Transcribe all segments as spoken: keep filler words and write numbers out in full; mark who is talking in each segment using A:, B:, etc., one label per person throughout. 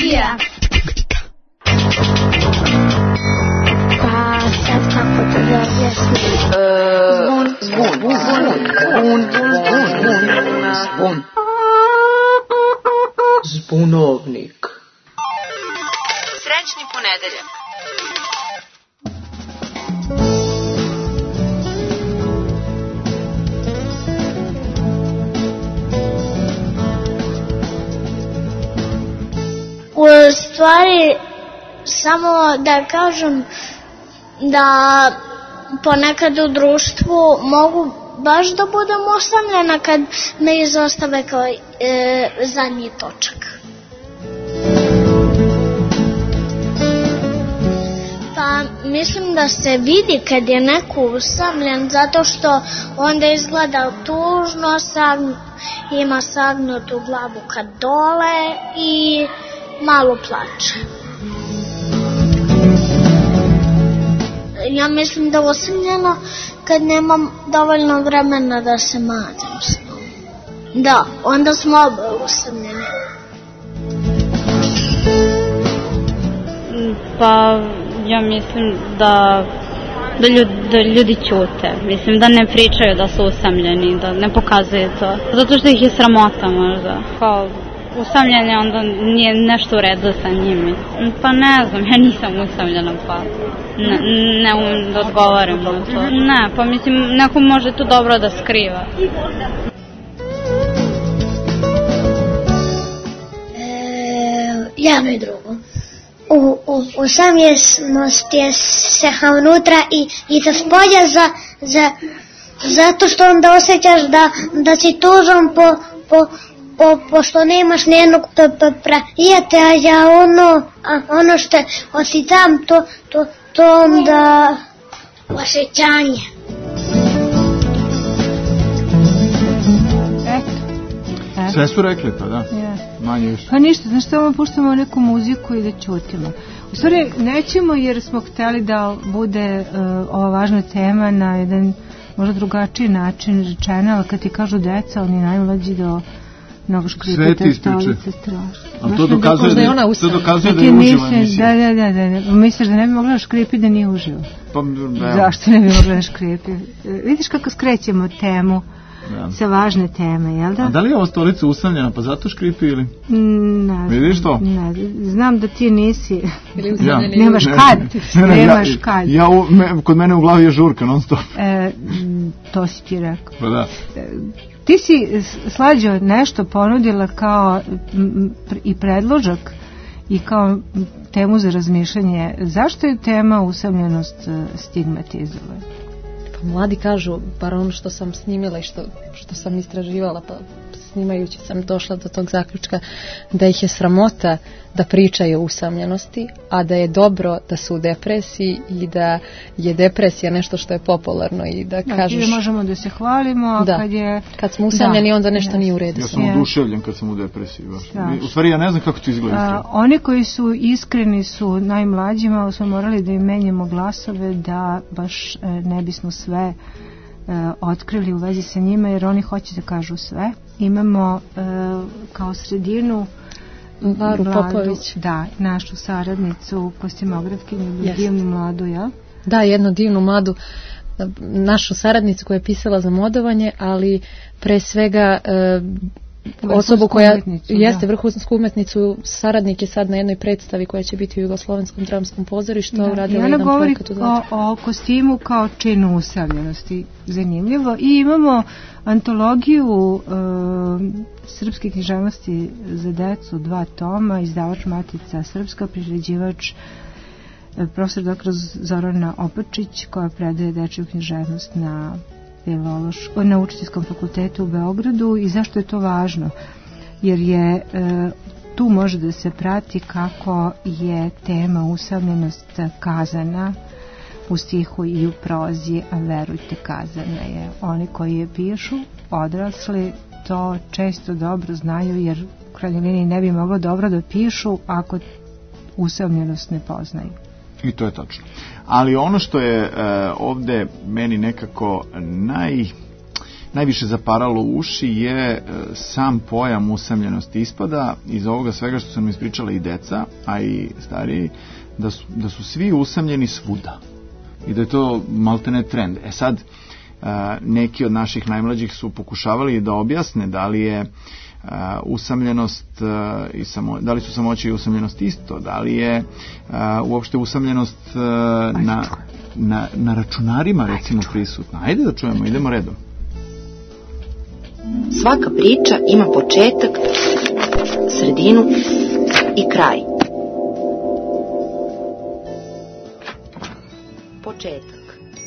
A: Yeah.
B: Pa sad kako to da objasnim?
C: Zvon, zvon, zvon, zvon, zvon, zvon, zbunovnik.
D: Srećni ponedeljak.
B: U stvari, samo da kažem da ponekad u društvu mogu baš da budem osamljena kad me izostave kao e, zadnji točak. Pa mislim da se vidi kad je neko usamljen zato što onda izgleda tužno, sagn, ima sagnutu glavu kad dole i malo plače. Ja mislim da usamljeno kad nemam dovoljno vremena da se mađem s njom. Da, onda smo oba usamljeni.
E: Pa ja mislim da da ljudi, da ljudi ćute. Mislim da ne pričaju da su usamljeni, da ne pokazuju to. Zato što ih je sramota možda. Kao usamljenje, onda nije nešto u redu sa njimi. Pa ne znam, ja nisam usamljena, pa ne, ne umem da odgovaram na to. Ne, pa mislim, neko može to dobro da skriva.
B: E, jedno i drugo. U, u, usamljenost je seha unutra i, i za spolja za, za, zato što onda osjećaš da, da si tužan po, po Po, pošto nemaš nijednog prijatelja, ono, ono što osjećam, to, to, to onda osjećanje.
F: Eto. Sve su rekli pa, da? Yes. Manje više.
A: Pa ništa, znaš što, puštamo neku muziku i da ćutimo. U stvari, nećemo jer smo hteli da bude uh, ova važna tema na jedan možda drugačiji način rečena, ali kad ti kažu deca, oni najmlađi do mnogo škripe, te stolice strašno.
F: Ali to dokazuje da, da, to dokazuje da je uživa emisija.
A: Da, da, da, da. Misliš da ne bi mogla da škripi da nije uživa?
F: Pa, ne.
A: Zašto ne bi mogla da škripi? Vidiš kako skrećemo temu ja. sa važne teme, jel da?
F: A da li je ova stolica usamljena, pa zato škripi ili?
A: Ne znam.
F: Vidiš to?
A: Ne, znam da ti nisi.
F: Ja.
A: Nemaš kad.
F: Ne, ne,
A: Nemaš
F: ja,
A: kad.
F: Ja, u, me, kod mene u glavi je žurka non stop.
A: E, to si ti rekao.
F: Pa da.
A: E, Ti si, Slađo, nešto ponudila kao i predložak i kao temu za razmišljanje. Zašto je tema usamljenost stigmatizovana?
G: Pa mladi kažu, bar ono što sam snimila i što, što sam istraživala, pa snimajući sam došla do tog zaključka da ih je sramota da pričaju o usamljenosti, a da je dobro da su u depresiji i da je depresija nešto što je popularno i da
A: da,
G: kažeš...
A: Da, možemo da se hvalimo, a
G: da.
A: kad je...
G: Kad smo usamljeni, da. onda nešto yes. nije u redu.
F: Ja sam oduševljen kad sam u depresiji. Baš. U stvari, ja ne znam kako to izgleda. A,
A: oni koji su iskreni su najmlađima, smo morali da im menjamo glasove da baš ne bismo sve e, otkrili u vezi sa njima, jer oni hoće da kažu sve. Imamo e, kao sredinu
G: Varu Popović.
A: Da, našu saradnicu, kostimografkinju, yes. divnu mladu, ja?
G: Da, jednu divnu mladu, našu saradnicu koja je pisala za modovanje, ali pre svega e, osobu koja jeste vrhunsku umetnicu, saradnik je sad na jednoj predstavi koja će biti u Jugoslovenskom dramskom pozorištu. Da, uradila jedan projekat.
A: I ona govori o, o kostimu kao činu usamljenosti. Zanimljivo. I imamo antologiju e, srpske književnosti za decu, dva toma, izdavač Matica Srpska, priređivač e, profesor doktor Zorana Opačić, koja predaje dečiju književnost na na Učiteljskom fakultetu u Beogradu. I zašto je to važno? Jer je e, tu može da se prati kako je tema usamljenost kazana u stihu i u prozi, a verujte, kazana je. Oni koji je pišu, odrasli, to često dobro znaju, jer u krajnjoj liniji ne bi moglo dobro da pišu ako usamljenost ne poznaju.
F: I to je tačno. Ali ono što je uh, ovde meni nekako naj najviše zaparalo uši je sam pojam usamljenosti. Ispada iz ovoga svega što sam ispričala i deca, a i stariji, da su, da su svi usamljeni svuda i da je to maltene trend. E sad, neki od naših najmlađih su pokušavali da objasne da li je Uh, usamljenost uh, i samo, da li su samoća i usamljenost isto, da li je uh, uopšte usamljenost uh, na, na, na računarima recimo prisutna. Ajde da čujemo, idemo redom.
D: Svaka priča ima početak, sredinu i kraj. Početak.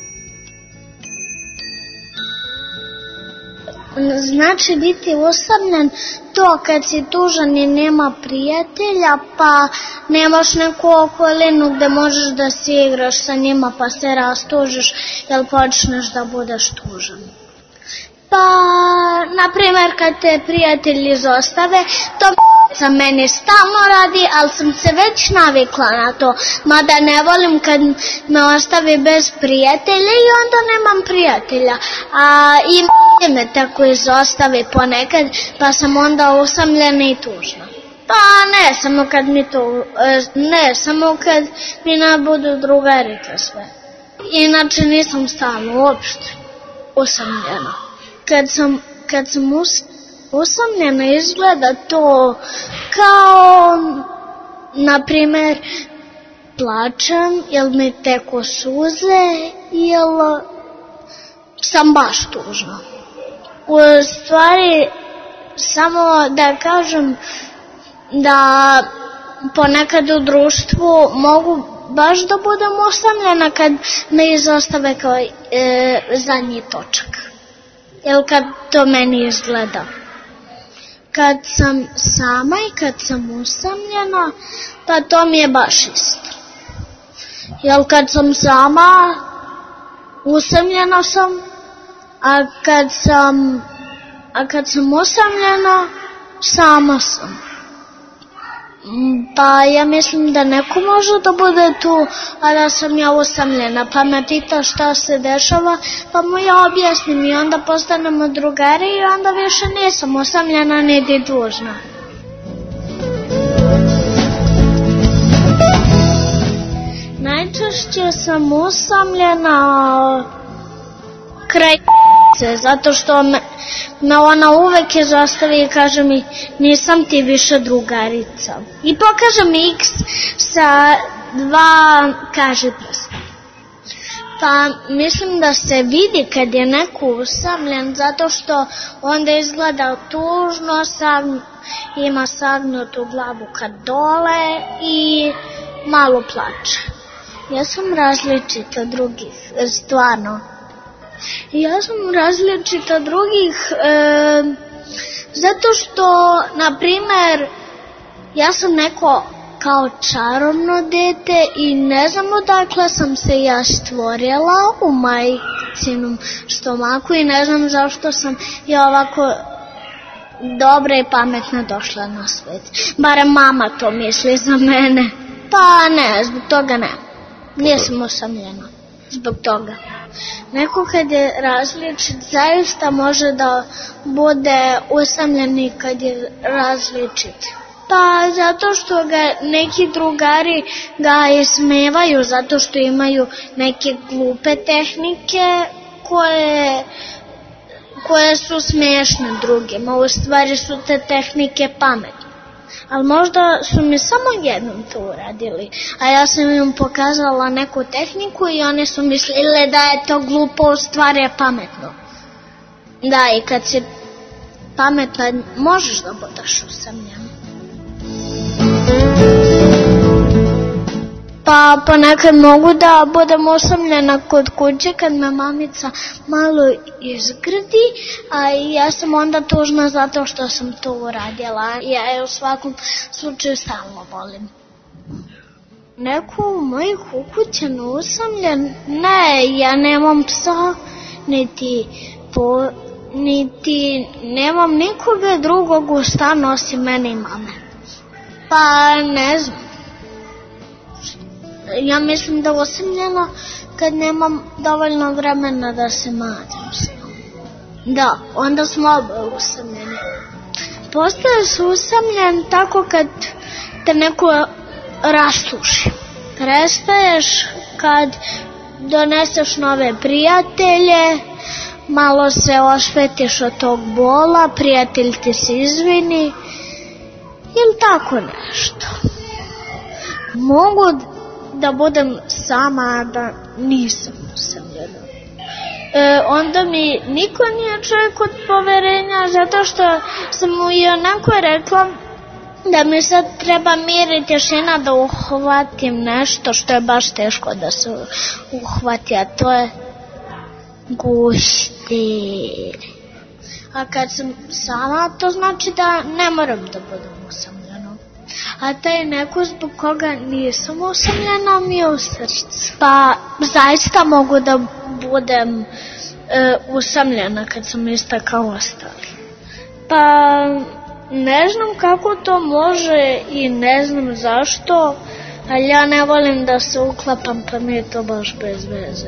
B: Znači biti usamljen to kad si tužan i nema prijatelja, pa nemaš neku okolinu gde možeš da se igraš sa njima pa se rastužiš jel počneš da budeš tužan. Pa, na primer, kad te prijatelji izostave, to za mene stalno radi, ali sam se već navikla na to. Mada ne volim kad me ostavi bez prijatelja i onda nemam prijatelja. A i me tako izostave ponekad, pa sam onda usamljena i tužna. Pa ne, samo kad mi to, ne, samo kad mi ne budu drugarice sve. Inače nisam stalno uopšte usamljena. Kad sam, kad sam us, usamljena izgleda to kao, na primer, plačem, jel mi teko suze, jel sam baš tužna. U stvari, samo da kažem da ponekad u društvu mogu baš da budem usamljena kad me izostave kao e, zadnji točak. Jel kad to meni izgleda. Kad sam sama i kad sam usamljena, pa to mi je baš isto. Jel kad sam sama, usamljena sam, a kad sam, a kad sam usamljena, sama sam. Pa ja mislim da neko može da bude tu, a da sam ja usamljena, pa me pita šta se dešava, pa mu ja objasnim i onda postanemo drugari i onda više nisam usamljena niti tužna. Najčešće sam usamljena kraj zato što me, me ona uvek izostavi i kaže mi nisam ti više drugarica. I pokaže mi X sa dva kaži prsta. Pa mislim da se vidi kad je neko usamljen zato što onda izgleda tužno, sam, ima sagnutu glavu kad dole i malo plače. Ja sam različita od drugih, stvarno. Ja sam različita od drugih e, zato što, na primer, ja sam neko kao čarobno dete i ne znam odakle sam se ja stvorila u majčinom stomaku i ne znam zašto sam ja ovako dobra i pametna došla na svet. Barem mama to misli za mene. Pa ne, zbog toga ne. Nisam usamljena zbog toga. Neko kad je različit zaista može da bude usamljen i kad je različit. Pa zato što ga neki drugari ga ismevaju, zato što imaju neke glupe tehnike koje, koje su smešne drugima. U stvari su te tehnike pametne. Ali možda su mi samo jednom to uradili, a ja sam im pokazala neku tehniku i oni su mislili da je to glupo, u stvari je pametno. Da, i kad si pametna možeš da budeš usamljen. Pa ponekad mogu da budem usamljena kod kuće kad me mamica malo izgrdi, a ja sam onda tužna zato što sam to uradila. Ja je u svakom slučaju stalno volim. Neko u mojih ukućena usamljen? Ne, ja nemam psa, niti, po, niti nemam nikoga drugog u stanu osim mene i mame. Pa ne znam. Ja mislim da usamljena kad nemam dovoljno vremena da se mađam s njom. Da, onda smo oba usamljeni. Postaješ usamljen tako kad te neko rastuši. Prestaješ kad doneseš nove prijatelje, malo se osvetiš od tog bola, prijatelj ti se izvini ili tako nešto. Mogu da budem sama, da nisam usamljena. E, onda mi niko nije čovjek od poverenja, zato što sam mu i onako rekla da mi sad treba mir i tišina da uhvatim nešto što je baš teško da se uhvati, a to je guštir. A kad sam sama, to znači da ne moram da budem usamljena. A taj neko zbog koga nisam usamljena mi je u srcu. Pa zaista mogu da budem e, usamljena kad sam ista kao ostali. Pa ne znam kako to može i ne znam zašto, ali ja ne volim da se uklapam, pa mi je to baš bez veze.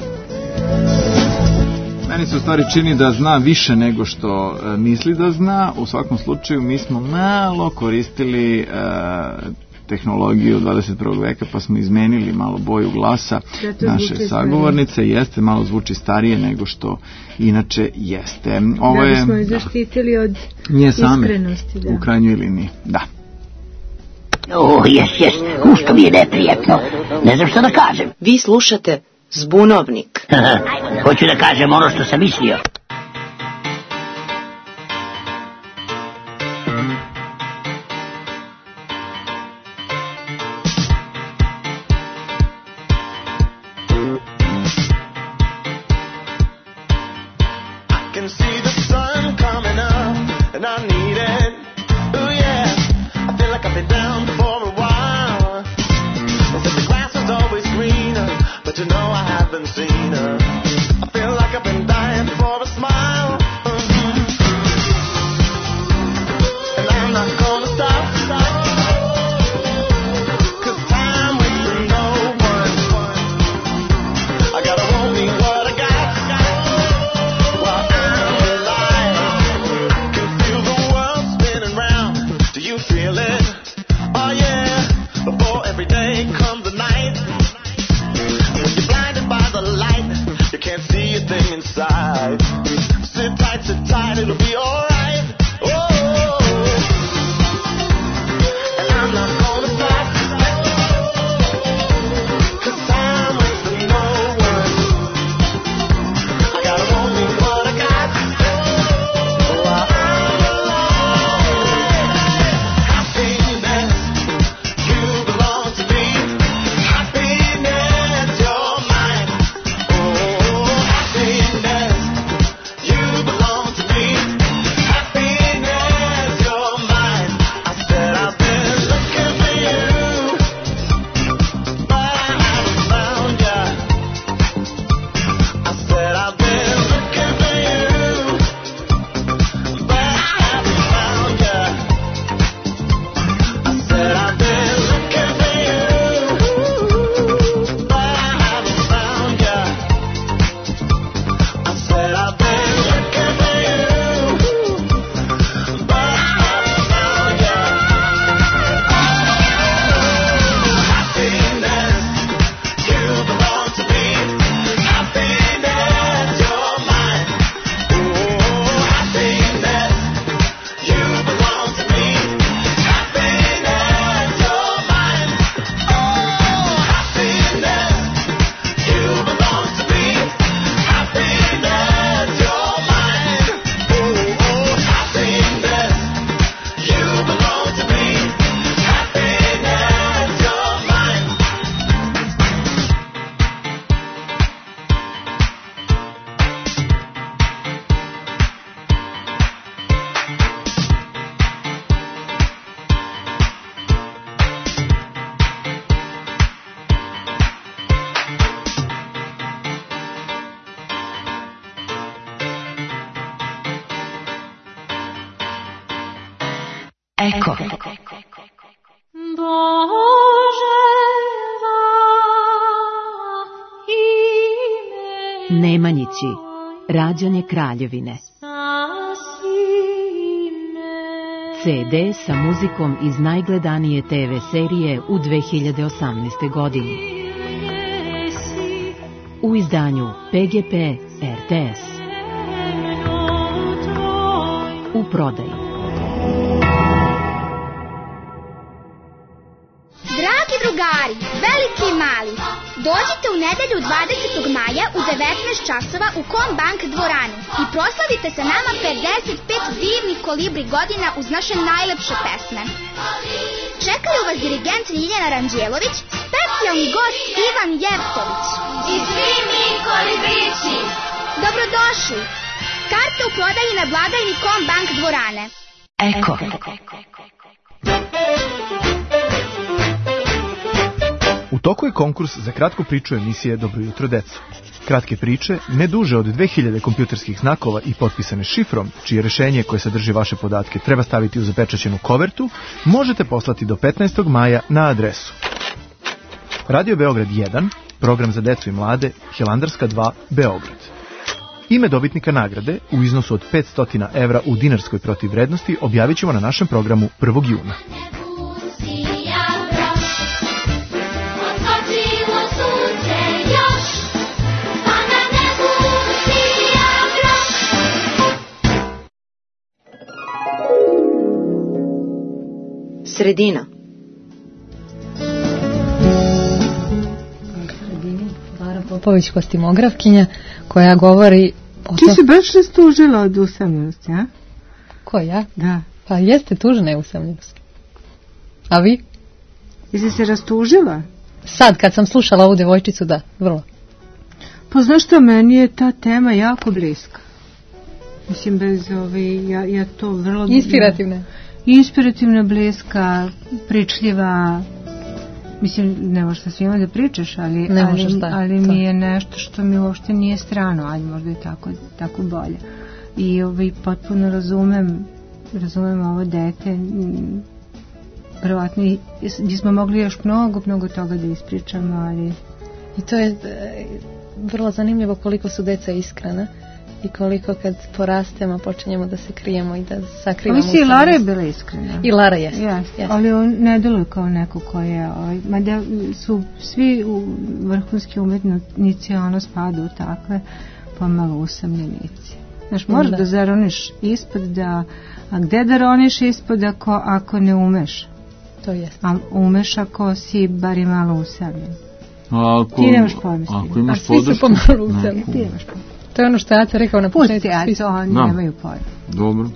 F: Meni se u stvari čini da zna više nego što e, misli da zna. U svakom slučaju mi smo malo koristili e, tehnologiju dvadeset prvog veka, pa smo izmenili malo boju glasa naše sagovornice. Jeste, malo zvuči starije nego što inače jeste. Ovo
A: da
F: je,
A: bismo je zaštitili da, od
F: nje same,
A: iskrenosti. Da.
F: U krajnjoj liniji, da.
H: O, jes, jes, ušto mi je neprijatno. Ne znam što da kažem.
D: Vi slušate Zbunovnik.
H: Hoću da kažem ono što sam mislio.
I: Eko. Nemanjići, rađanje Kraljevine. ce de sa muzikom iz najgledanije te ve serije u dve hiljade osamnaestoj. godini. U izdanju pe ge pe er te es. U prodaji.
J: Dragi drugari, veliki i mali, dođite u nedelju dvadesetog maja u devetnaest časova u Kombank dvoranu i proslavite sa nama pedeset pet divnih kolibri godina uz naše najlepše pesme. Čekaju vas dirigent Ljiljana Ranđelović, specijalni gost Ivan Jevtović. I svi mi kolibrići. Dobrodošli. Karte u prodaji na blagajni Kombank dvorane.
H: Eko.
K: U toku je konkurs za kratku priču emisije Dobro jutro deco. Kratke priče, ne duže od dve hiljade kompjuterskih znakova i potpisane šifrom, čije rešenje koje sadrži vaše podatke treba staviti u zapečaćenu kovertu, možete poslati do petnaestog maja na adresu Radio Beograd jedan, program za decu i mlade, Hilandarska dva, Beograd. Ime dobitnika nagrade u iznosu od petsto evra u dinarskoj protivvrednosti objavit ćemo na našem programu prvog juna.
D: Sredina.
G: Lara Popović, kostimografkinja, koja govori o
A: Ti si baš rastužila od usamljenosti, a?
G: Ko, ja?
A: Da.
G: Pa jeste, tužna je usamljenost. A vi?
A: Jesi se rastužila?
G: Sad, kad sam slušala ovu devojčicu, da, vrlo.
A: Pa znaš što, meni je ta tema jako bliska. Mislim, bez ove, ja, ja to vrlo...
G: Inspirativna.
A: Inspirativna, bliska, pričljiva. Mislim, ne možeš sa svima da pričaš, ali, ali, ali mi je nešto što mi uopšte nije strano, ali možda je tako, tako bolje. I ovaj, potpuno razumem, razumem ovo dete. Prvatno bismo mogli još mnogo, mnogo toga da ispričamo, ali...
G: I to je vrlo zanimljivo koliko su deca iskrena i koliko kad porastemo počinjemo da se krijemo i da sakrivamo.
A: Ali si i Lara je bila iskrena.
G: I Lara jeste.
A: Yes, yes. Ali on ne deluje kao neko ko je, ovaj, mada su svi vrhunski umetnici, ono spada u takve pomalo usamljenici. Znaš, moraš da, da zaroniš ispod, da, a gde da roniš ispod ako, ako ne umeš?
G: To jest.
A: A umeš ako si bar i malo usamljen.
F: Ako,
A: ti nemaš pomisli.
F: Ako imaš
G: a svi su pomalo usamljeni.
A: Ti nemaš pomisli.
G: To je ono što Aca rekao na početku.
A: Pusti Aca, oni da. Nemaju pojma.
F: Dobro.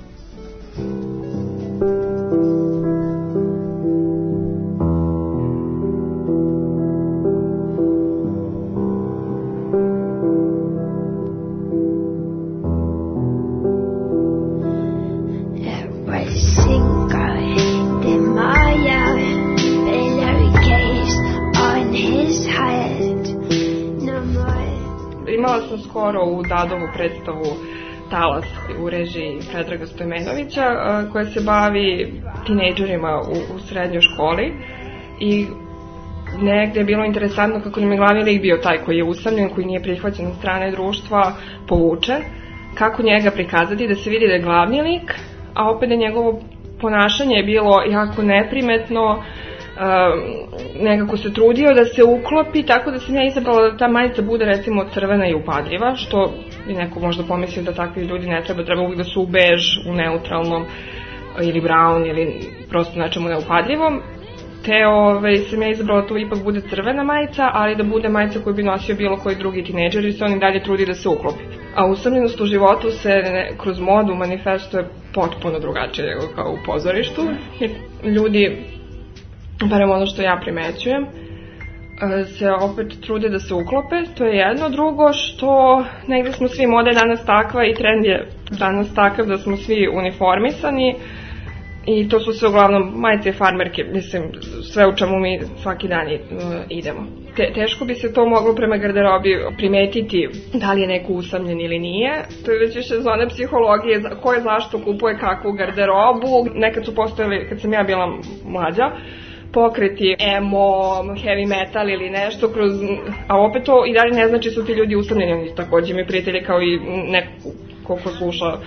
L: Imala sam skoro u Dadovu predstavu Talas u režiji Predraga Stojmenovića koja se bavi tinejdžerima u, u srednjoj školi i negde je bilo interesantno kako nam je glavni lik bio taj koji je usamljen, koji nije prihvaćen od strane društva, povučen, kako njega prikazati da se vidi da je glavni lik, a opet da njegovo ponašanje je bilo jako neprimetno. Uh, nekako se trudio da se uklopi, tako da sam ja izabrala da ta majica bude recimo crvena i upadljiva, što bi neko možda pomislio da takvi ljudi ne treba, treba uvijek da su u bež, u neutralnom ili brown ili prosto nečemu neupadljivom, te ove, sam ja izabrala da to ipak bude crvena majica, ali da bude majica koju bi nosio bilo koji drugi tinejdžer i se on i dalje trudi da se uklopi. A usamljenost u životu se ne, kroz modu manifestuje potpuno drugačije nego kao u pozorištu, jer ljudi, barem ono što ja primećujem, se opet trude da se uklope, to je jedno. Drugo, što negde smo svi, moda je danas takva i trend je danas takav da smo svi uniformisani i to su sve uglavnom majice i farmerke, mislim, sve u čemu mi svaki dan idemo. Te, teško bi se to moglo prema garderobi primetiti da li je neko usamljen ili nije. To je već više zona psihologije, ko je zašto kupuje kakvu garderobu. Nekad su postojali, kad sam ja bila mlađa, pokreti emo, heavy metal ili nešto kroz, a opet to i dalje ne znači su ti ljudi usamljeni, oni takođe mi prijatelji kao i neko ko sluša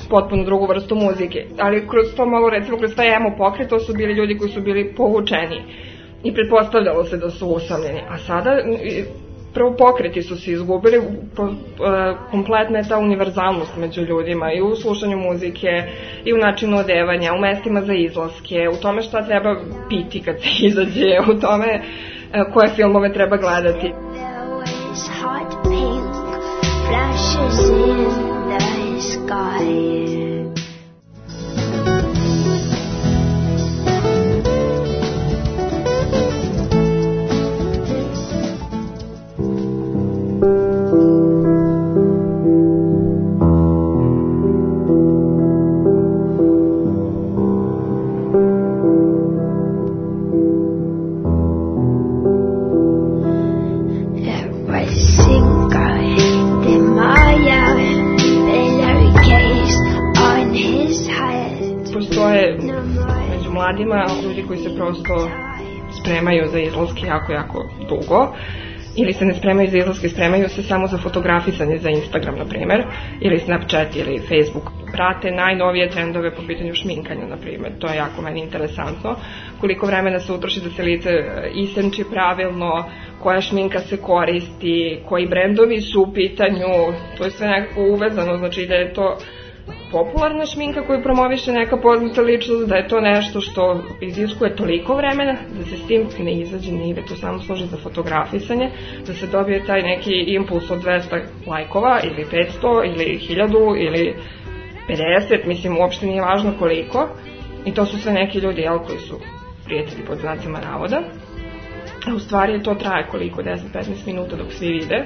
L: potpuno drugu vrstu muzike. Ali kroz to malo, recimo, kroz taj emo pokret, to su bili ljudi koji su bili povučeni i pretpostavljalo se da su usamljeni. A sada, prvo pokreti su se izgubili, kompletna je ta univerzalnost među ljudima i u slušanju muzike, i u načinu odevanja, u mestima za izlaske, u tome šta treba piti kad se izađe, u tome koje filmove treba gledati. Mladima, ljudi koji se prosto spremaju za izlaske jako, jako dugo, ili se ne spremaju za izlaske, spremaju se samo za fotografisanje za Instagram, na primer, ili Snapchat, ili Facebook. Prate najnovije trendove po pitanju šminkanja, na primer. To je jako meni interesantno. Koliko vremena se utroši da se lice isenči pravilno, koja šminka se koristi, koji brendovi su u pitanju, to je sve nekako uvezano, znači da je to popularna šminka koju promoviše neka poznata ličnost, da je to nešto što iziskuje toliko vremena da se s tim ne izađe nigde, to samo služi za fotografisanje, da se dobije taj neki impuls od dvesta lajkova ili petsto ili hiljadu ili pedeset, mislim uopšte nije važno koliko, i to su sve neki ljudi, jel, koji su prijatelji pod znacima navoda, a u stvari to traje koliko, deset do petnaest minuta dok svi vide.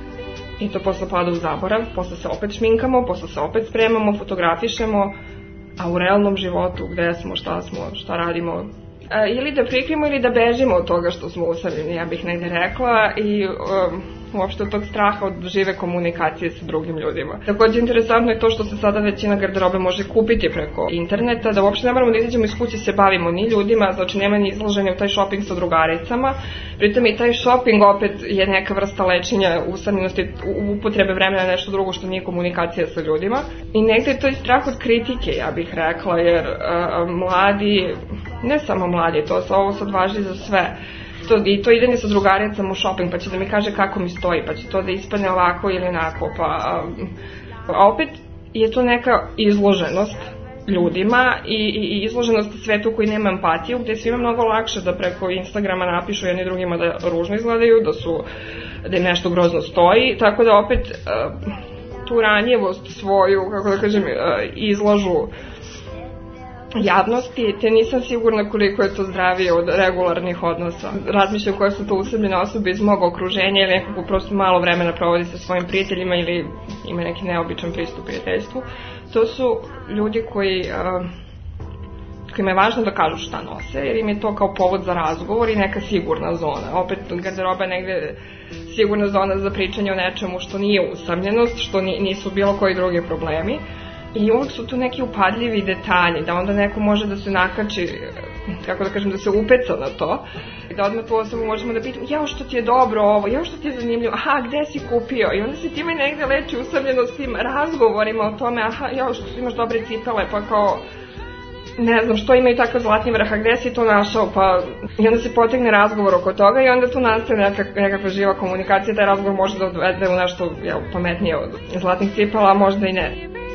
L: I to posle pada u zaborav, posle se opet šminkamo, posle se opet spremamo, fotografišemo, a u realnom životu gde smo, šta smo, šta radimo, e, ili da prikrijemo ili da bežimo od toga što smo usamljeni, ja bih negde rekla, i um, uopšte od tog straha od žive komunikacije sa drugim ljudima. Takođe, interesantno je to što se sada većina garderobe može kupiti preko interneta, da uopšte ne moramo da izađemo iz kuće, se bavimo ni ljudima, znači nema ni izlaženja u taj shopping sa drugaricama. Pritom i taj shopping opet je neka vrsta lečenja usamljenosti, upotrebe vremena, nešto drugo što nije komunikacija sa ljudima. I negde je to i strah od kritike, ja bih rekla, jer uh, mladi, ne samo mladi, to se ovo sad važi za sve. To, I to idanje sa drugaricama u shopping, pa će da mi kaže kako mi stoji, pa će to da ispadne ovako ili onako, pa a opet je to neka izloženost ljudima i, i izloženost svetu koji nema empatiju, gde je svima mnogo lakše da preko Instagrama napišu jedni drugima da ružno izgledaju, da su, da im nešto grozno stoji, tako da opet tu ranjivost svoju, kako da kažem, izlažu javnosti, te nisam sigurna koliko je to zdravije od regularnih odnosa. Razmišljam koje su to usamljene osobe iz mog okruženja ili nekako prosto malo vremena provodi sa svojim prijateljima ili ima neki neobičan pristup prijateljstvu. To su ljudi koji, uh, kojima je važno da kažu šta nose, jer im je to kao povod za razgovor i neka sigurna zona. Opet, garderoba je negde sigurna zona za pričanje o nečemu što nije usamljenost, što nisu bilo koji drugi problemi. I uvek su tu neki upadljivi detalji, da onda neko može da se nakači, kako da kažem, da se upeca na to, i da odmah tu osobu možemo da pitamo, jao što ti je dobro ovo, jao što ti je zanimljivo, aha, gde si kupio? I onda se time negde leči usamljenost tim razgovorima o tome, aha, jao što imaš dobre cipele, pa kao, ne znam, što imaju takav zlatni vrh, a gde si to našao, pa i onda se potegne razgovor oko toga i onda tu nastaje nekak, nekakva živa komunikacija, taj razgovor može da odvede u nešto jel, pametnije od zlatnih cipela, a možda i ne.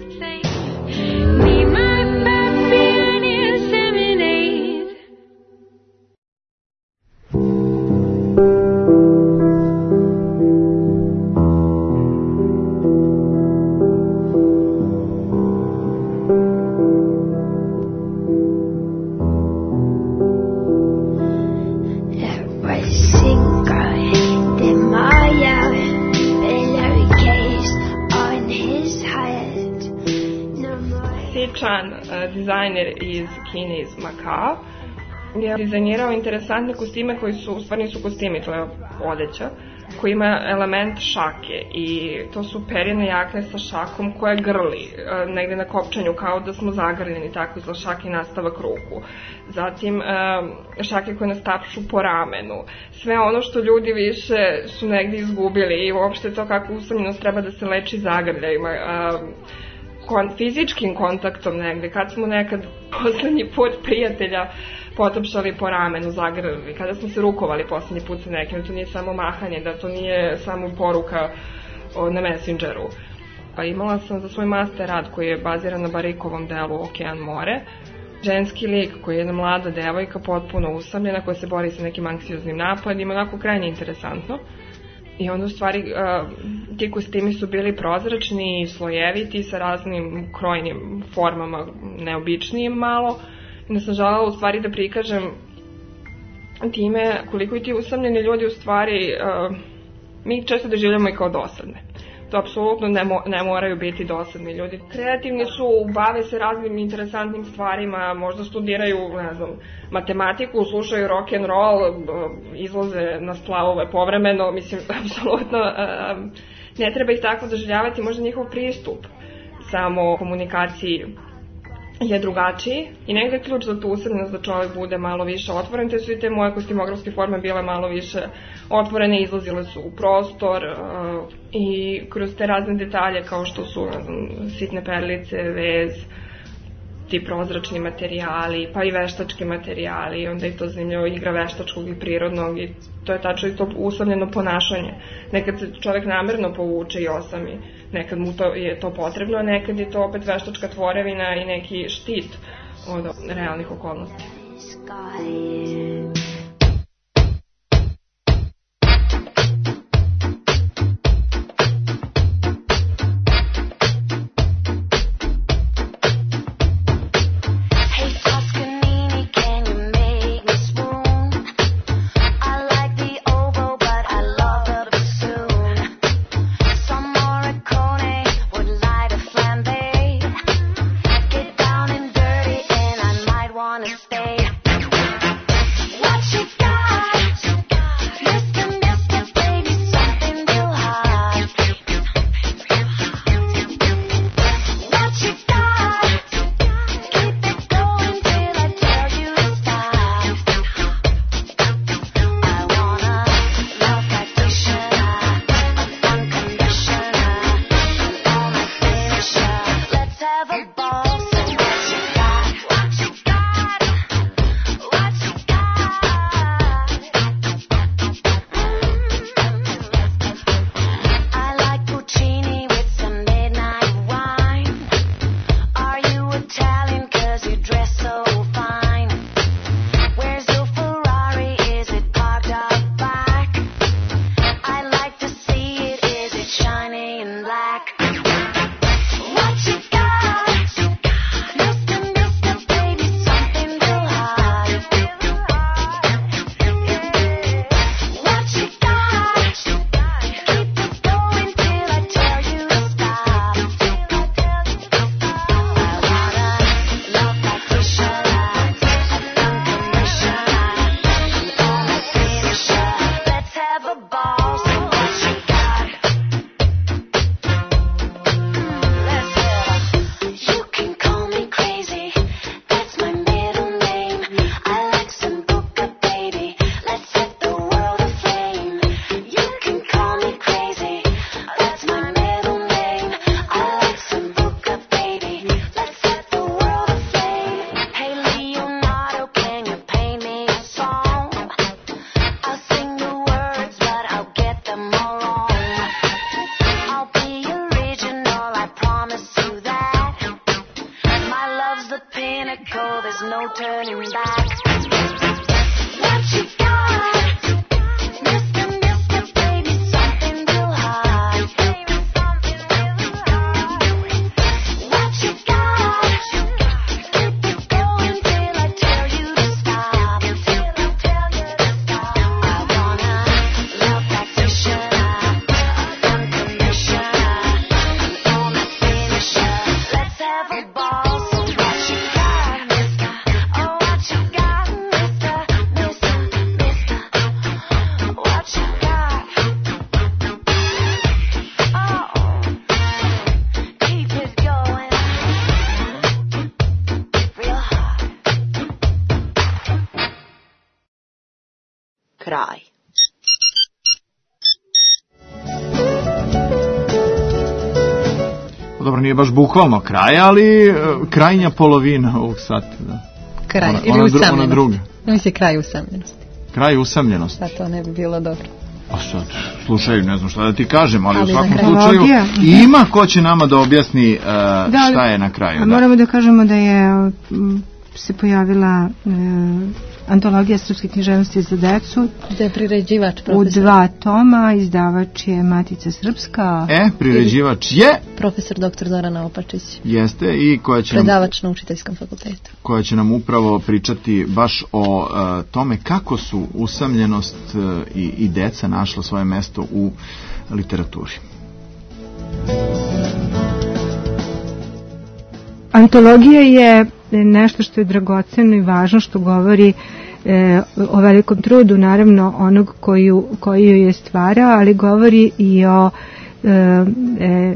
L: Dizajner iz Kine, iz Makao, je dizajnirao interesantne kostime koji su, u stvari nisu kostimi, to je odeća, koji ima element šake i to su perine jakne sa šakom koja grli negde na kopčanju kao da smo zagrljeni, tako izla šake i nastavak ruku. Zatim šake koje nas tapšu po ramenu. Sve ono što ljudi više su negde izgubili i uopšte to kako usamljenost treba da se leči zagrljajima. kon, fizičkim kontaktom negde, kad smo nekad poslednji put prijatelja potopšali po ramenu, zagrlili, kada smo se rukovali poslednji put sa nekim, to nije samo mahanje, da to nije samo poruka na Messengeru. Pa imala sam za svoj master rad koji je baziran na Barikovom delu Okean more, ženski lik koji je jedna mlada devojka potpuno usamljena koja se bori sa nekim anksioznim napadima, onako krajnje interesantno. I onda u stvari uh, ti kostimi su bili prozračni i slojeviti sa raznim krojnim formama, neobičnijim malo. I da sam želela u stvari da prikažem time koliko i ti usamljeni ljudi u stvari uh, mi često doživljamo i kao dosadne. To apsolutno ne, mo ne moraju biti dosadni ljudi. Kreativni su, bave se raznim interesantnim stvarima, možda studiraju, ne znam, matematiku, slušaju rock and roll, izlaze na splavove povremeno, mislim, apsolutno ne treba ih tako doživljavati, možda njihov pristup samo komunikaciji je drugačiji i negde ključ za tu usamljenost da čovjek bude malo više otvoren, te su i te moje kostimografske forme bile malo više otvorene, izlazile su u prostor uh, i kroz te razne detalje kao što su ne znam, sitne perlice, vez, ti prozračni materijali, pa i veštački materijali, onda je to zanimljivo igra veštačkog i prirodnog i to je tačno i to usamljeno ponašanje. Nekad se čovjek namerno povuče i osami, nekad mu to je to potrebno, a nekad je to opet veštačka tvorevina i neki štit od realnih okolnosti.
D: Kraj.
F: dobro, nije baš bukvalno kraj, ali krajnja polovina ovog sata. Da.
G: Kraj,
F: ona,
G: ili
F: ona,
G: usamljenost.
F: Ona druga.
G: Ono se kraj usamljenosti.
F: Kraj usamljenosti.
G: Da, to ne bi bilo dobro.
F: A sad, slušaj, ne znam šta da ti kažem, ali, ali u svakom
A: slučaju
F: Analogija. Ima ko će nama da objasni uh, da, šta je na kraju.
A: A da. Moramo da kažemo da je se pojavila uh, antologija srpske književnosti za decu.
G: Da je priređivač profesor.
A: U dva toma, izdavač je Matica Srpska.
F: E, priređivač je
G: profesor doktor Zorana Opačić.
F: Jeste, i koja će
G: predavač nam, na učiteljskom fakultetu.
F: Koja će nam upravo pričati baš o uh, tome kako su usamljenost uh, i, i deca našla svoje mesto u literaturi.
A: Antologija je nešto što je dragoceno i važno, što govori e, o velikom trudu, naravno, onog koju, koju je stvarao, ali govori i o e, e,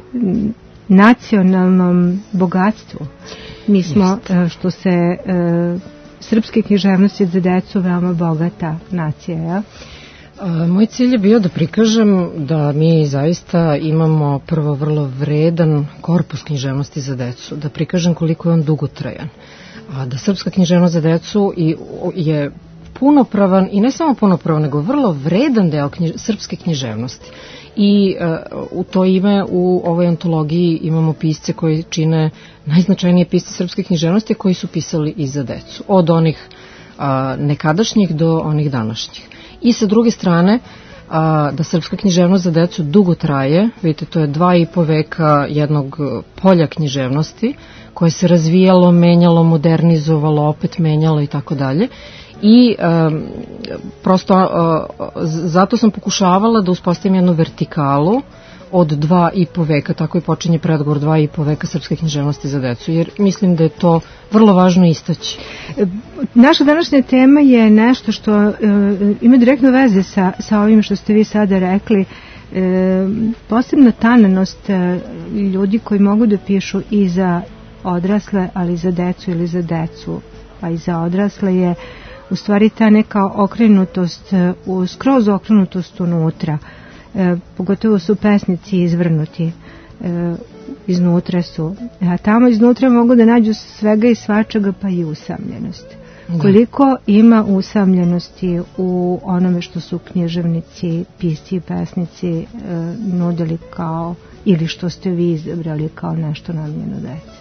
A: nacionalnom bogatstvu. Mi smo, e, što se e, srpske književnosti za decu, veoma bogata nacija, ja?
M: Moj cilj je bio da prikažem da mi zaista imamo prvo vrlo vredan korpus književnosti za decu, da prikažem koliko je on dugotrajan, a da srpska književnost za decu je punopravan i ne samo punopravan, nego vrlo vredan deo knjiž, srpske književnosti. I uh, u to ime u ovoj antologiji imamo pisce koji čine najznačajnije pisce srpske književnosti koji su pisali i za decu, od onih uh, nekadašnjih do onih današnjih. I sa druge strane, a, da srpska književnost za decu dugo traje, vidite, to je dva i po veka jednog polja književnosti, koje se razvijalo, menjalo, modernizovalo, opet menjalo i tako dalje. I a, prosto a, zato sam pokušavala da uspostavim jednu vertikalu od dva i po veka, tako i počinje predgovor dva i po veka srpske književnosti za decu, jer mislim da je to vrlo važno istaći.
A: Naša današnja tema je nešto što e, ima direktno veze sa, sa ovim što ste vi sada rekli. E, posebna tanenost e, ljudi koji mogu da pišu i za odrasle, ali i za decu ili za decu, pa i za odrasle, je u stvari ta neka okrenutost, u, skroz okrenutost unutra. E, pogotovo su pesnici izvrnuti, e, iznutra su, a tamo iznutra mogu da nađu svega i svačega, pa i usamljenost. Da. Koliko ima usamljenosti u onome što su književnici, pisci i pesnici e, nudili kao, ili što ste vi izabrali kao nešto namijenjeno deci?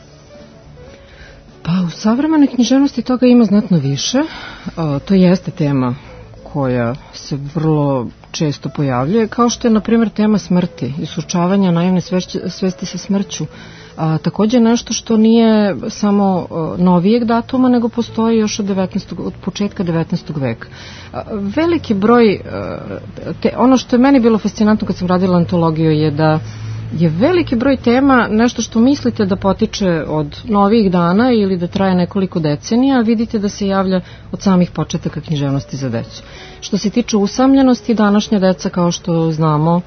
M: Pa u savremenoj književnosti toga ima znatno više. O, to jeste tema koja se vrlo često pojavljuje, kao što je, na primjer, tema smrti i suočavanja naivne svesti sa smrću. A, također nešto što nije samo a, novijeg datuma, nego postoji još od, devetnaestog od početka devetnaestog veka. A, veliki broj, a, te, ono što je meni bilo fascinantno kad sam radila antologiju je da je veliki broj tema nešto što mislite da potiče od novih dana ili da traje nekoliko decenija, a vidite da se javlja od samih početaka književnosti za decu. Što se tiče usamljenosti, današnja deca, kao što znamo,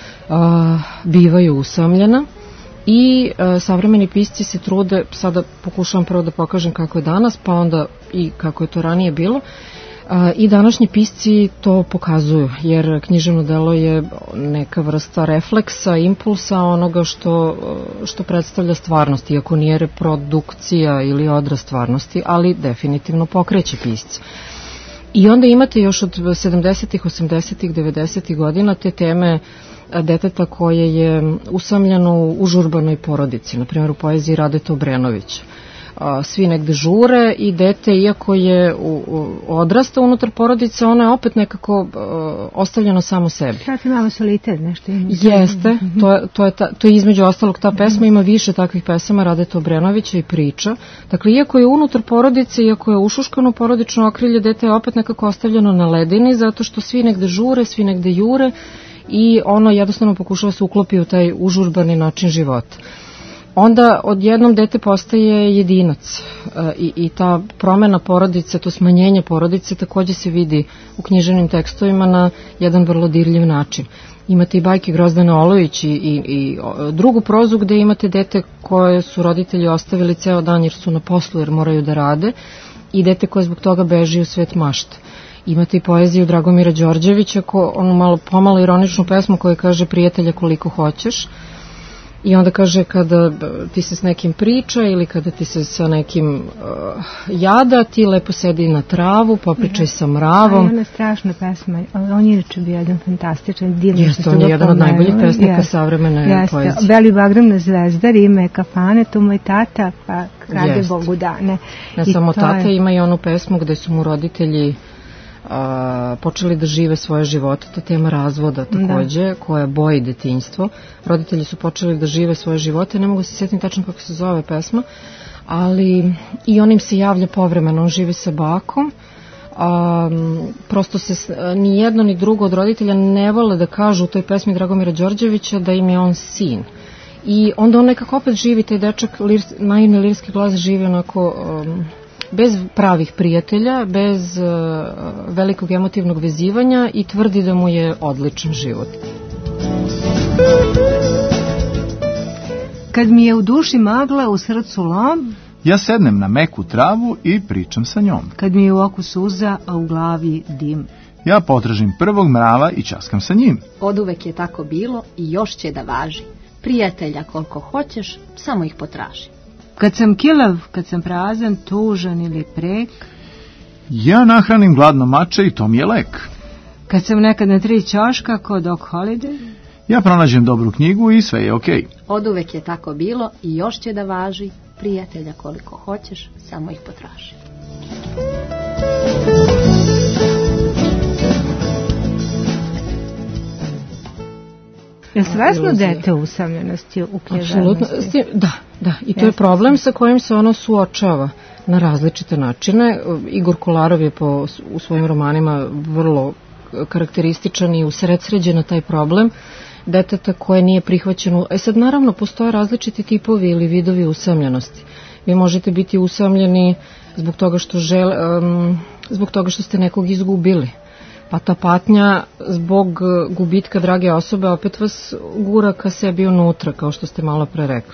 M: a, bivaju usamljena i a, savremeni pisci se trude, sada pokušavam prvo da pokažem kako je danas, pa onda i kako je to ranije bilo. I današnji pisci to pokazuju, jer književno delo je neka vrsta refleksa, impulsa onoga što, što predstavlja stvarnost, iako nije reprodukcija ili odraz stvarnosti, ali definitivno pokreće pisce. I onda imate još od sedamdesetih, osamdesetih, devedesetih godina te teme deteta koje je usamljeno u užurbanoj porodici, na primjer u poeziji Radeta Obrenovića. Svi negde žure i dete, iako je u, u, odrasta unutar porodice, ono je opet nekako uh, ostavljeno samo sebi.
A: Krati malo solitet, nešto ima.
M: Jeste, mm-hmm. to, je, to, je ta, to je između ostalog ta pesma, ima više takvih pesama Radeta Obrenovića i priča. Dakle, iako je unutar porodice, iako je ušuškano porodično okrilje, dete je opet nekako ostavljeno na ledini, zato što svi negde žure, svi negde jure i ono jednostavno pokušava se uklopi u taj užurbani način života. Onda odjednom dete postaje jedinac e, i, i ta promena porodice, to smanjenje porodice također se vidi u književnim tekstovima na jedan vrlo dirljiv način. Imate i bajke Grozdane Olović i, i, i drugu prozu gde imate dete koje su roditelji ostavili ceo dan jer su na poslu, jer moraju da rade, i dete koje zbog toga beži u svet mašta. Imate i poeziju Dragomira Đorđevića, ko, onu malo, pomalo ironičnu pesmu koja kaže prijatelja koliko hoćeš. I onda kaže kada ti se s nekim priča ili kada ti se sa nekim uh, jada, ti lepo sedi na travu, popričaj mm-hmm. sa mravom.
A: A je ona strašna pesma, on je inače bio jedan fantastičan divni.
M: Jeste, on je jedan od najboljih pesnika yes. savremene yes. poezije.
A: Beli Bagram na Zvezdar, ime kafane, tu moj tata, pa krade yes. Bogu dane.
M: Ne I samo tata, je... ima i onu pesmu gde su mu roditelji A, počeli da žive svoje živote, ta tema razvoda takođe, da. koja boji detinjstvo. Roditelji su počeli da žive svoje živote, ne mogu se sjetiti tačno kako se zove pesma, ali i on im se javlja povremeno, on živi sa bakom, a, prosto se ni jedno ni drugo od roditelja ne vole da kažu u toj pesmi Dragomira Đorđevića da im je on sin. I onda on nekako opet živi, taj dečak, lir, naivni lirski glas živi onako... Um, bez pravih prijatelja, bez uh, velikog emotivnog vezivanja i tvrdi da mu je odličan život.
A: Kad mi je u duši magla, u srcu lom,
F: ja sednem na meku travu i pričam sa njom.
A: Kad mi je u oku suza, a u glavi dim,
F: ja potražim prvog mrava i časkam sa njim.
N: Oduvek je tako bilo i još će da važi. Prijatelja koliko hoćeš, samo ih potraži.
A: Kad sam kilav, kad sam prazan, tužan ili prek,
F: ja nahranim gladno mače i to mi je lek.
A: Kad sam nekad na tri ćoška kod Doc Holliday,
F: ja pronađem dobru knjigu i sve je okej. Okay.
N: Oduvek je tako bilo i još će da važi. Prijatelja koliko hoćeš, samo ih potraži.
A: Je svesno dete usamljenosti u književnosti?
M: Da, da. I to je problem sa kojim se ono suočava na različite načine. Igor Kolarov je po, u svojim romanima vrlo karakterističan i usredsređen na taj problem deteta koje nije prihvaćeno. E sad, naravno, postoje različiti tipovi ili vidovi usamljenosti. Vi možete biti usamljeni zbog toga što, žel, um, zbog toga što ste nekog izgubili. Pa ta patnja zbog gubitka drage osobe opet vas gura ka sebi unutra, kao što ste malo pre rekli.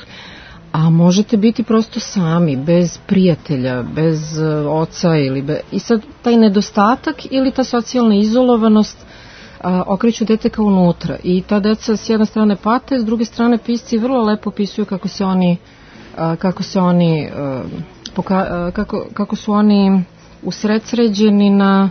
M: A možete biti prosto sami, bez prijatelja, bez oca ili be... i sad taj nedostatak ili ta socijalna izolovanost a, okreću dete ka unutra. I ta deca s jedne strane pate, s druge strane pisci vrlo lepo opisuju kako se oni a, kako se oni a, poka, a, kako, kako su oni usredsređeni na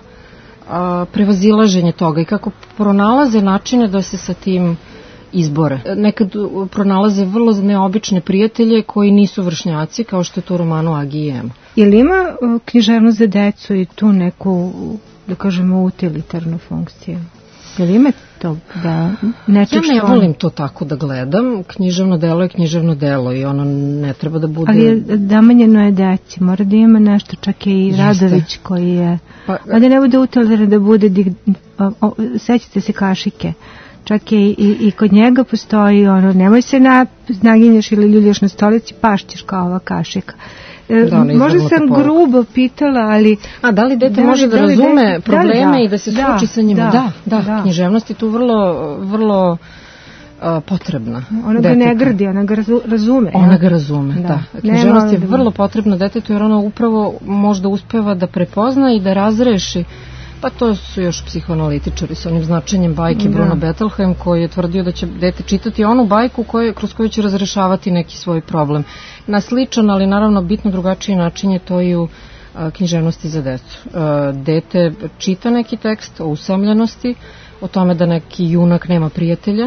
M: a, prevazilaženje toga i kako pronalaze načine da se sa tim izbore. Nekad pronalaze vrlo neobične prijatelje koji nisu vršnjaci, kao što je to u romanu Agi i Ema.
A: Je li ima književnost za decu i tu neku, da kažemo, utilitarnu funkciju? Je li ima to da nečeg što...
M: Ja ne volim to tako da gledam. Književno delo je književno delo i ono ne treba da bude...
A: Ali je namenjeno je deci. Mora da ima nešto, čak je i Jeste. Radović koji je... Pa, a da ne bude utilitarno, da bude... Dig... O, o, sećate se Kašike. Čak je i, i kod njega postoji ono, nemoj se na, naginješ ili ljuljaš na stolici, pašćeš kao ova kašika. E, da, možda sam grubo pitala, ali...
M: A da li dete da, može da, da razume dete, probleme da, da, i da se suoči sa njima? Da, da, da, da. Književnost je tu vrlo, vrlo uh, potrebna.
A: Ona ga ne grdi, ona ga razume.
M: Ona ga razume, da. da. Književnost je vrlo potrebna detetu jer ona upravo možda uspeva da prepozna i da razreši. Pa to su još psihoanalitičari sa onim značenjem bajke da. Bruno Bettelheim koji je tvrdio da će dete čitati onu bajku koje, kroz koju će razrešavati neki svoj problem. Na sličan, ali naravno bitno drugačiji način je to i u a, književnosti za decu. A, dete čita neki tekst o usamljenosti, o tome da neki junak nema prijatelja,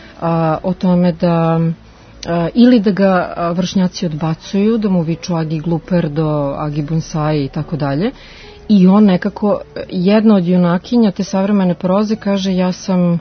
M: a, o tome da a, ili da ga a, vršnjaci odbacuju, da mu viču Agi Gluper do Agi Bonsai i tako dalje. I on nekako, jedna od junakinja te savremene proze kaže ja sam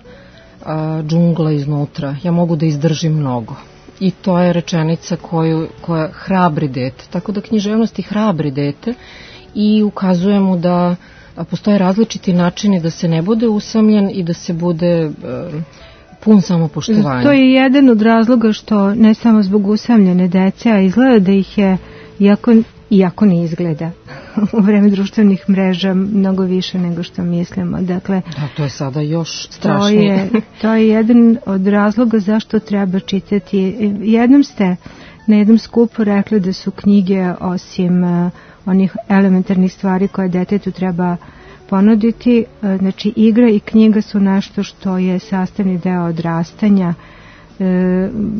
M: a, džungla iznutra, ja mogu da izdržim mnogo. I to je rečenica koju, koja hrabri dete. Tako da književnost i hrabri dete i ukazuje mu da a, postoje različiti načini da se ne bude usamljen i da se bude a, pun samopoštovanja.
A: To je jedan od razloga što ne samo zbog usamljene dece, a izgleda da ih je jako... Iako ne izgleda u vreme društvenih mreža mnogo više nego što mislimo. Dakle,
M: da, to je sada još strašnije.
A: To je, to je jedan od razloga zašto treba čitati. Jednom ste na jednom skupu rekli da su knjige osim uh, onih elementarnih stvari koje detetu treba ponuditi, uh, znači igra i knjiga su nešto što je sastavni deo odrastanja. Uh,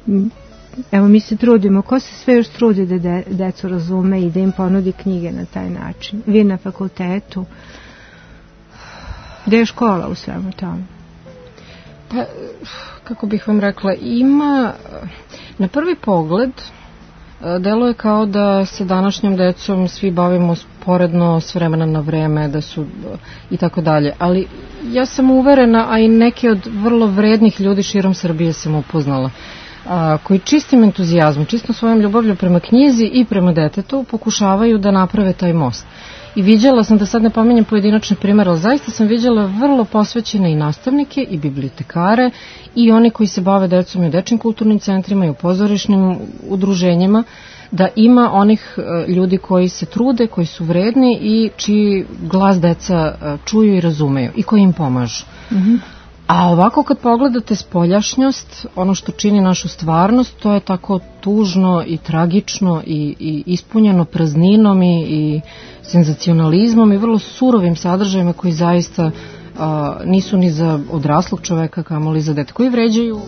A: evo mi se trudimo, ko se sve još trudi da de, decu razume i da im ponudi knjige na taj način? Vi na fakultetu, gde je škola u svemu tome?
M: Pa, kako bih vam rekla, ima, na prvi pogled, deluje kao da se današnjom decom svi bavimo sporedno s vremena na vreme, da su i tako dalje, ali ja sam uverena, a i neke od vrlo vrednih ljudi širom Srbije sam upoznala, a, koji čistim entuzijazmom, čistom svojom ljubavlju prema knjizi i prema detetu pokušavaju da naprave taj most. I viđala sam, da sad ne pominjem pojedinačne primere, ali zaista sam viđala vrlo posvećene i nastavnike i bibliotekare i oni koji se bave decom i u dečim kulturnim centrima i u pozorišnim udruženjima, da ima onih ljudi koji se trude, koji su vredni i čiji glas deca čuju i razumeju i koji im pomažu. Mm-hmm. A ovako kad pogledate spoljašnjost, ono što čini našu stvarnost, to je tako tužno i tragično i, i ispunjeno prazninom i, i senzacionalizmom i vrlo surovim sadržajima koji zaista a, nisu ni za odraslog čoveka, kamoli za dete, koji vređaju.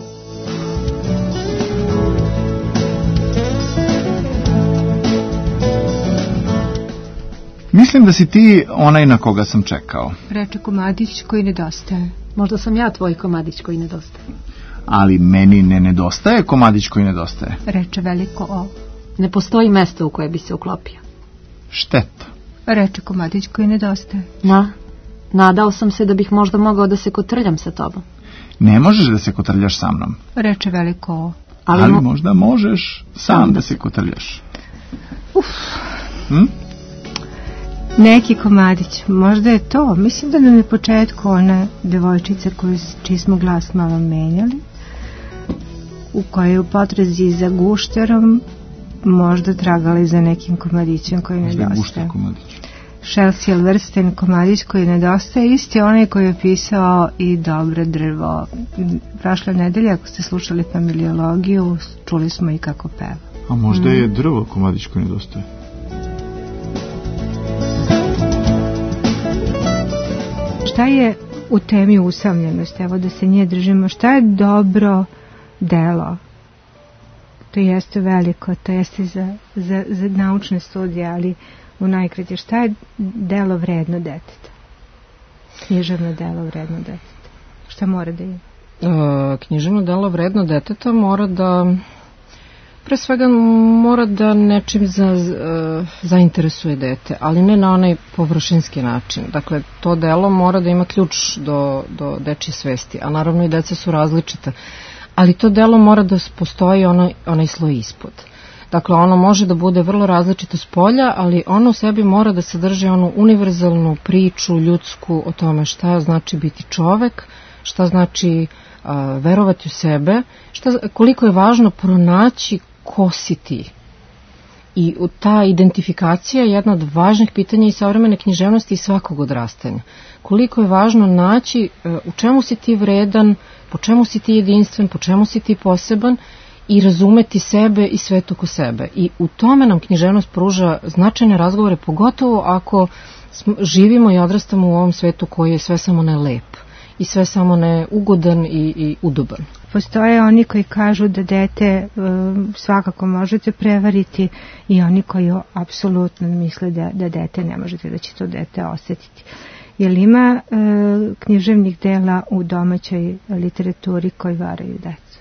F: Mislim da si ti onaj na koga sam čekao.
A: Reče komadić koji nedostaje.
N: Možda sam ja tvoj komadić koji nedostaje.
F: Ali meni ne nedostaje komadić koji nedostaje.
A: Reče veliko O.
N: Ne postoji mesto u koje bi se uklopio.
F: Šteta.
A: Reče komadić koji nedostaje.
N: Na, nadao sam se da bih možda mogao da se kotrljam sa tobom.
F: Ne možeš da se kotrljaš sa mnom.
A: Reče veliko O.
F: Ali, Ali mo- možda možeš sam, sam da se kotrljaš.
A: Uf.
F: Hm?
A: Neki komadić, možda je to. Mislim da nam je početku ona devojčica koju, čiji smo glas malo menjali, u kojoj je u potrazi za gušterom možda tragali za nekim komadićem koji nedostaje. Shel Silverstein komadić koji nedostaje, isti onaj koji je pisao i Dobro drvo. Prošle nedelje, ako ste slušali familiologiju, čuli smo i kako peva.
F: A možda mm. je drvo komadić koji nedostaje.
A: Šta je u temi usamljenosti, evo da se nje držimo, šta je dobro delo? To jeste veliko, to jeste za, za, za naučne studije, ali u najkraće, šta je delo vredno deteta? Književno delo vredno deteta. Šta mora da ima?
M: E, književno delo vredno deteta mora da, pre svega mora da nečim za, uh, zainteresuje dete, ali ne na onaj površinski način. Dakle, to delo mora da ima ključ do, do dečje svesti, a naravno i deca su različita. Ali to delo mora da postoji ono, onaj sloj ispod. Dakle, ono može da bude vrlo različito s polja, ali ono u sebi mora da sadrži onu univerzalnu priču ljudsku o tome šta znači biti čovek, šta znači uh, verovati u sebe, šta, koliko je važno pronaći ko si ti. I ta identifikacija je jedna od važnih pitanja i savremene književnosti i svakog odrastanja. Koliko je važno naći u čemu si ti vredan, po čemu si ti jedinstven, po čemu si ti poseban i razumeti sebe i svet oko sebe. I u tome nam književnost pruža značajne razgovore, pogotovo ako živimo i odrastamo u ovom svetu koji je sve samo ne lep i sve samo ne ugodan i, i udoban.
A: Postoje oni koji kažu da dete um, svakako možete prevariti i oni koji apsolutno misle da, da dete ne možete, da će to dete osjetiti. Jel ima uh, književnih dela u domaćoj literaturi koji varaju decu?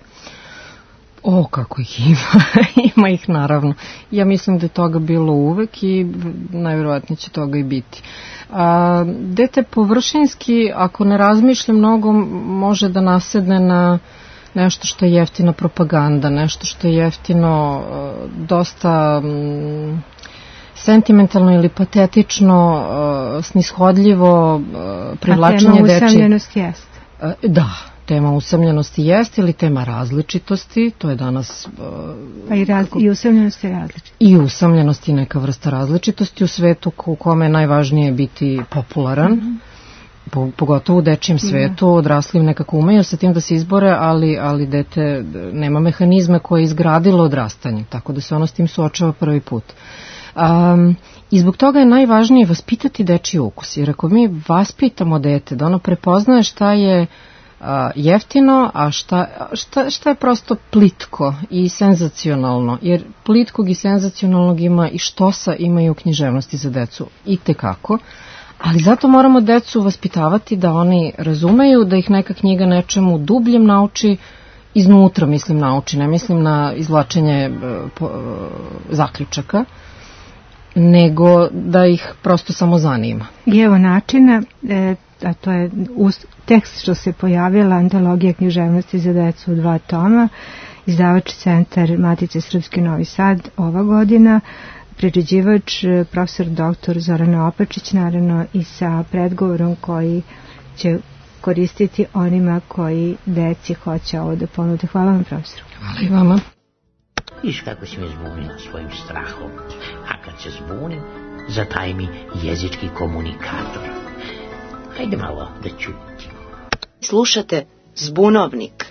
M: O, kako ih ima. Ima ih naravno. Ja mislim da je toga bilo uvek i najvjerojatnije će toga i biti. A, dete površinski, ako ne razmišlja mnogo, može da nasedne na nešto što je jeftina propaganda, nešto što je jeftino, dosta m, sentimentalno ili patetično, snishodljivo privlačenje dečije.
A: A tema usamljenosti jeste?
M: Da, tema usamljenosti jeste ili tema različitosti, to je danas...
A: Pa i, raz, i usamljenost je različita.
M: I usamljenost je neka vrsta različitosti u svetu u kome je najvažnije biti popularan, mm-hmm. pogotovo u dečijem svetu, odrasli nekako umeju sa tim da se izbore, ali, ali dete nema mehanizme koje je izgradilo odrastanje, tako da se ono s tim suočava prvi put. Um, I zbog toga je najvažnije vaspitati dečiji ukus, jer ako mi vaspitamo dete da ono prepoznaje šta je a, jeftino, a šta, šta, šta je prosto plitko i senzacionalno, jer plitkog i senzacionalnog ima i štosa ima i u književnosti za decu, i tekako, ali zato moramo decu vaspitavati da oni razumeju, da ih neka knjiga nečemu dubljem nauči, iznutra mislim nauči, ne mislim na izvlačenje po, zaključaka, nego da ih prosto samo zanima.
A: I evo načina, e, a to je tekst što se pojavila, antologija književnosti za decu u dva toma, izdavač Centar Matice Srpske Novi Sad ova godina, priređivač profesor doktor Zorana Opačić, naravno i sa predgovorom koji će koristiti onima koji deci hoće ovo da ponude. Hvala vam, profesor.
M: Hvala i vama.
H: Viš kako si me zbunila svojim strahom, a kad se zbunim, zataj mi jezički komunikator. Hajde malo da čutim.
D: Slušate Zbunovnik.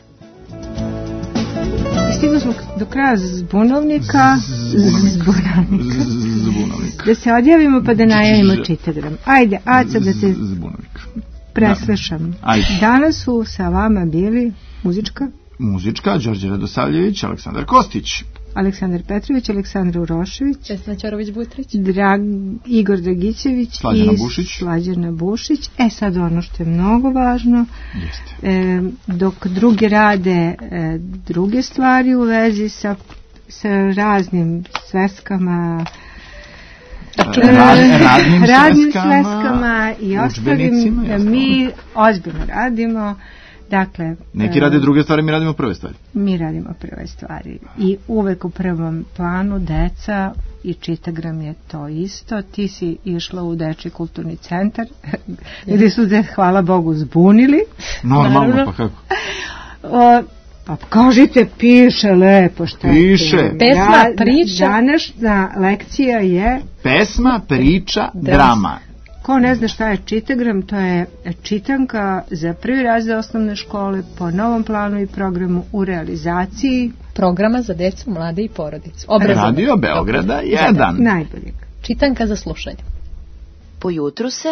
A: Stigli smo do kraja Zbunovnika. Zbunovnika. Da se odjavimo pa da najavimo čitagram. Ajde, Aca, da te preslušam. Danas su sa vama bili muzička
F: Muzička, Đorđe Radosavljević, Aleksandar Kostić,
A: Aleksandar Petrović, Aleksandra Urošević,
G: Vesna Ćorović-Butrić,
A: Drag, Igor Dragićević
F: Slađana
A: i
F: Bušić.
A: Slađana Bušić. E sad ono što je mnogo važno,
F: Jeste.
A: E, dok drugi rade e, druge stvari u vezi sa, sa raznim sveskama,
F: Rad, radnim,
A: radnim
F: sveskama,
A: sveskama i ostalim, mi ozbiljno radimo. Dakle,
F: neki rade druge stvari, mi radimo prve stvari.
A: Mi radimo prve stvari. I uvek u prvom planu deca i čitagram je to isto. Ti si išla u Dečiji kulturni centar, gdje su te, hvala Bogu, zbunili.
F: Normalno, pa kako?
A: O, pa kažite, piše lepo šta
F: piše.
A: Je.
G: Pesma, priča.
A: Današnja lekcija je
F: pesma, priča, drama.
A: Ko ne zna šta je čitagram, to je čitanka za prvi razred osnovne škole po novom planu i programu u realizaciji
G: programa za decu, mlade i porodicu.
F: Radio Beograda jedan.
A: Najboljeg.
G: Čitanka za slušanje.
D: Po jutru se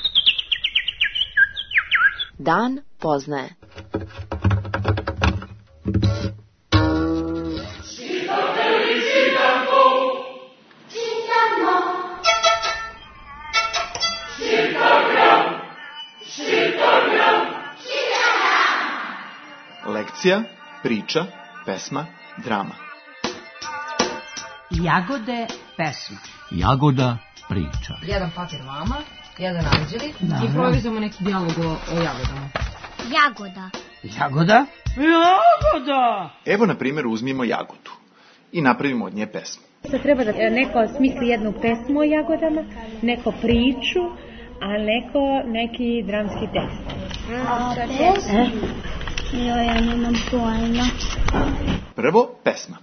D: dan poznaje.
F: Lekcija, priča, pesma, drama.
O: Jagode, pesma.
H: Jagoda, priča.
M: Jedan papir vama, jedan Anđeli i improvizujemo neki dijalog o, o jagodama.
B: Jagoda.
O: Jagoda? Jagoda!
F: Evo, na primjer, uzmimo jagodu i napravimo od nje pesmu.
P: Sad treba da neko smisli jednu pesmu o jagodama, neko priču, a neko neki dramski tekst.
B: A pesma? E? Jo, ja nemam pojma.
F: Prvo, pesma.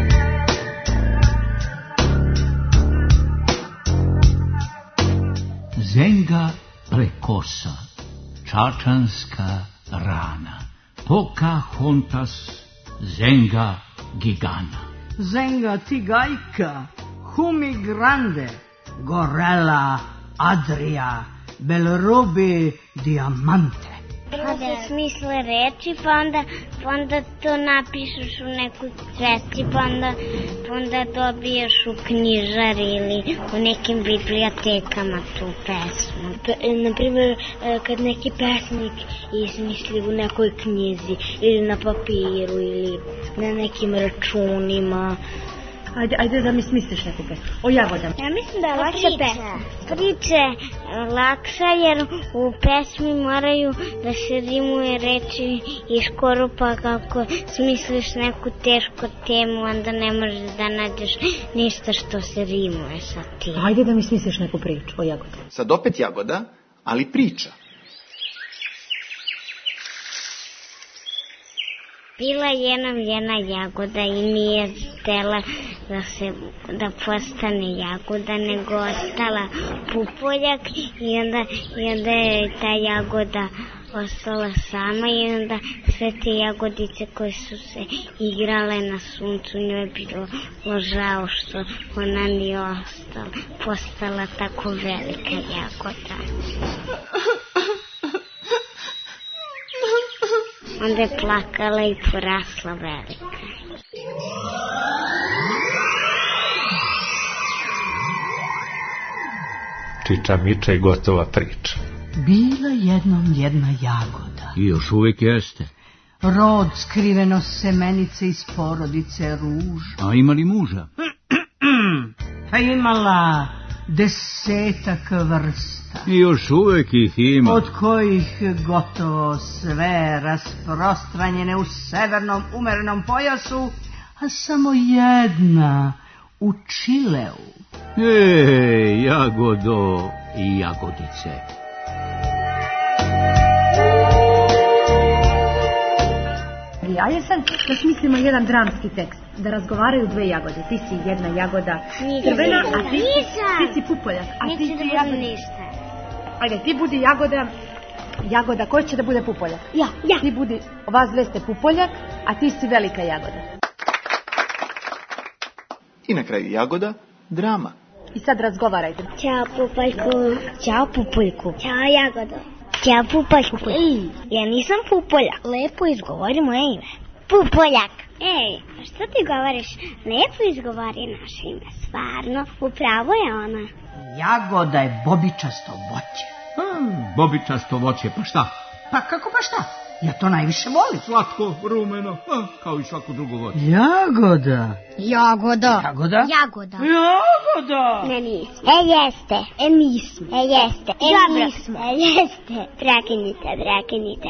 H: Zenga prekosa, čačanska rana, Pocahontas, zenga gigana.
O: Zenga tigajka, humi grande, gorela, adria, belrobi, diamante.
B: Prvo se smisle reči, pa onda, pa onda to napišeš u nekoj svesti, pa onda, pa onda dobiješ u knjižari ili u nekim bibliotekama tu pesmu. Naprimjer, kad neki pesnik izmisli u nekoj knjizi ili na papiru ili na nekim računima.
P: Ajde, ajde da mi smisliš neku pesmu. O jagodama.
B: Ja mislim da je lakša pesma. Priče lakša jer u pesmi moraju da se rimuje reči i skoro pa kako smisliš neku tešku temu, onda ne možeš da nađeš ništa što se rimuje sa tim.
P: Ajde da mi smisliš neku priču o jagodama.
F: Sad opet jagoda, ali priča.
B: Bila jednom jedna jagoda i nije htjela da, se, da postane jagoda, nego ostala pupoljak i onda, i onda je ta jagoda ostala sama i onda sve te jagodice koje su se igrale na suncu, njoj je bilo žao što ona nije ostala, postala tako velika jagoda. onda je plakala i porasla velika.
H: Čiča miča i gotova priča.
O: Bila jednom jedna jagoda.
H: I još uvijek jeste.
O: Rod skriveno semenice iz porodice ruž.
H: A ima li muža?
O: Pa imala desetak vrsta.
H: I još uvijek ih ima.
O: Od kojih gotovo sve rasprostranjene u severnom umerenom pojasu, a samo jedna u Čileu.
H: Ej, jagodo i jagodice.
P: Ajde sad da smislimo jedan dramski tekst, da razgovaraju dve jagode. Ti si jedna jagoda crvena, a ti, ti si pupoljak. A ti si jagoda. Ajde, ti budi jagoda, jagoda, ko će da bude pupoljak?
B: Ja, ja.
P: Ti budi, vas dve ste pupoljak, a ti si velika jagoda.
F: I na kraju jagoda, drama.
P: I sad razgovarajte.
B: Ćao pupoljku. Ćao pupoljku. Ćao jagodo. Ćao pupoljku. Ej, ja nisam pupoljak. Lepo izgovori moje ime. Pupoljak. Ej, a što ti govoriš? Lepo izgovori naše ime. Stvarno, upravo je ona.
O: Jagoda je bobičasto voće.
H: Hmm, bobičasto voće, pa šta?
O: Pa kako pa šta? Ja to najviše volim.
H: Slatko, rumeno, ah, kao i svako drugo voće.
O: Jagoda.
B: Jagoda.
O: Jagoda?
B: Jagoda.
O: Jagoda.
B: Ne, nismo. E, jeste. E, nismo. E, jeste. E, dobro. Nismo. E, jeste. Prekinite, prekinite.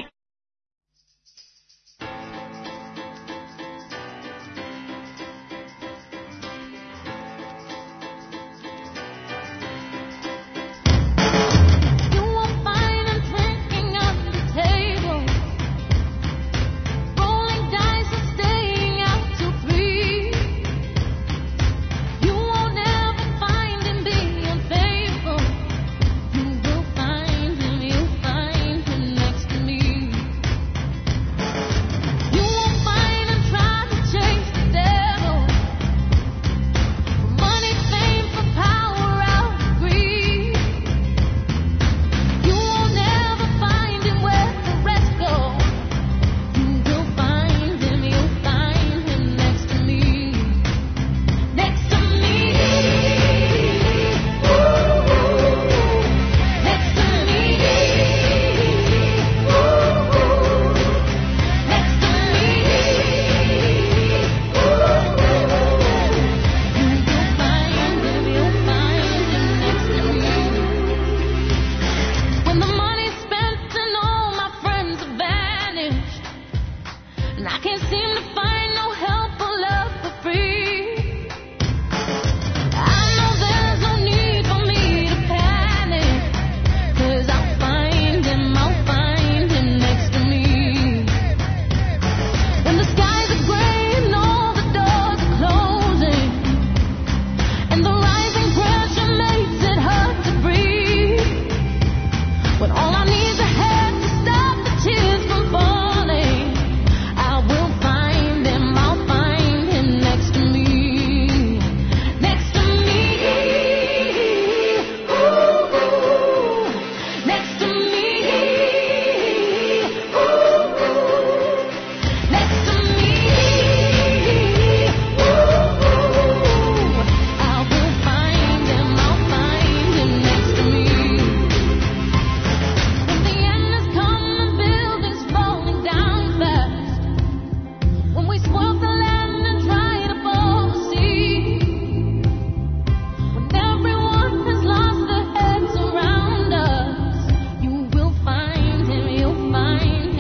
Q: Find